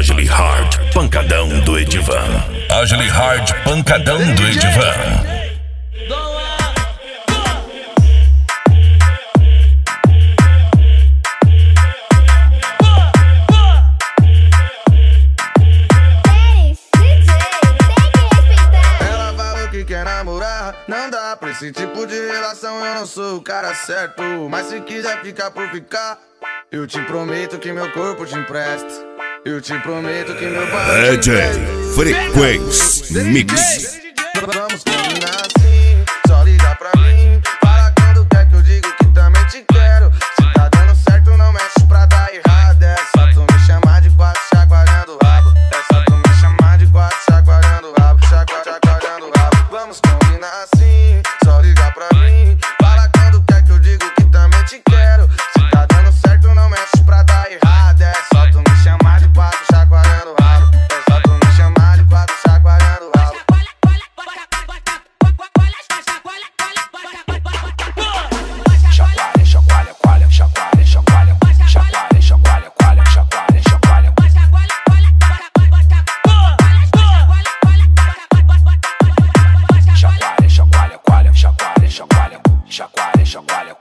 Agile Hard, pancadão do Edivan. Agile Hard, pancadão do Edivan. Quer namorar, não dá pra esse tipo de relação. Eu não sou o cara certo, mas se quiser ficar por ficar, eu te prometo que meu corpo te empresta. Eu te prometo que meu pai DJ Frequência Mix. Vamos combinar.